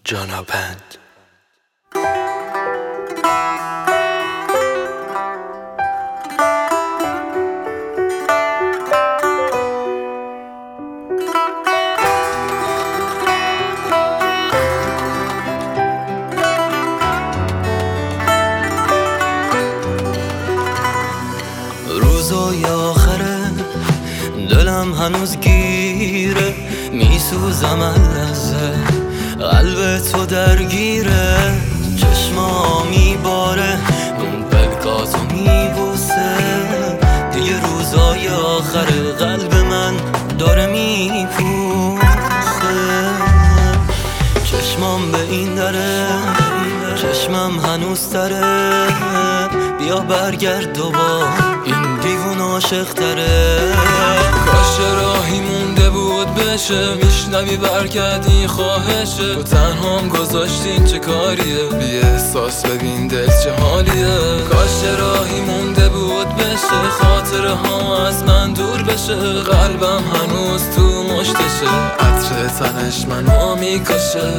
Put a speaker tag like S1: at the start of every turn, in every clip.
S1: جانابند.
S2: روزای آخره دلم هنوز گیره، میسوزم اللحظه قلب تو درگیره، چشما میباره اون پلکاتو میبوسه، دیگه روزای آخره قلب من داره میپوسه، چشمام به این دره چشمم هنوز تره، بیا برگرد دوبار این دیوون عاشق تره.
S3: کاش راهی مونده بود بشه، میشنوی برگردی خواهشه، تو تنهام گذاشتین چه کاریه، بی احساس ببین دل چه حالیه. کاش راهی مونده بود بشه، خاطره ها از من دور بشه، قلبم هنوز تو مشتشه، عطر تنش منو میکشه.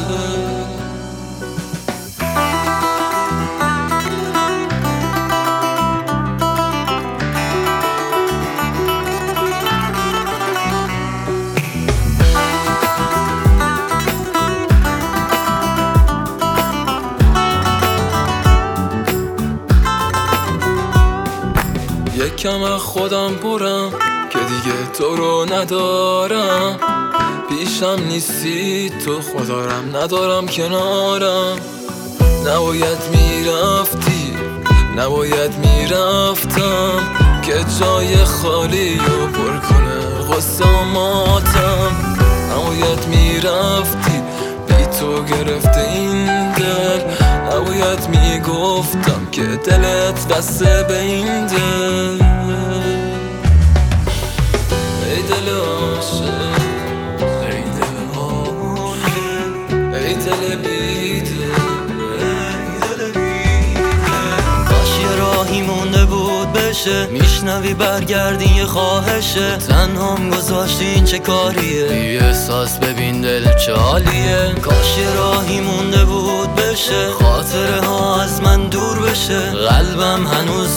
S3: یکم از خودم برم که دیگه تو رو ندارم، پیشم نیستی تو خدارم ندارم کنارم، نباید میرفتی نباید میرفتم که جای خالی رو پر کنه غصه و ماتم، نباید میرفتی بی تو گرفته این دل، نباید میگفتم که دلت بسته به این دل. ای دل عاشق ای دل عاشق ای دل بی‌دل
S2: کاش یه راهی مونده بود بشه، میشنوی برگردی یه خواهشه، تنهام گذاشتین چه کاریه، بی احساس ببین دل چه حالیه. کاش یه راهی مونده بود بشه، خاطره ها از من دور بشه، قلبم هنوز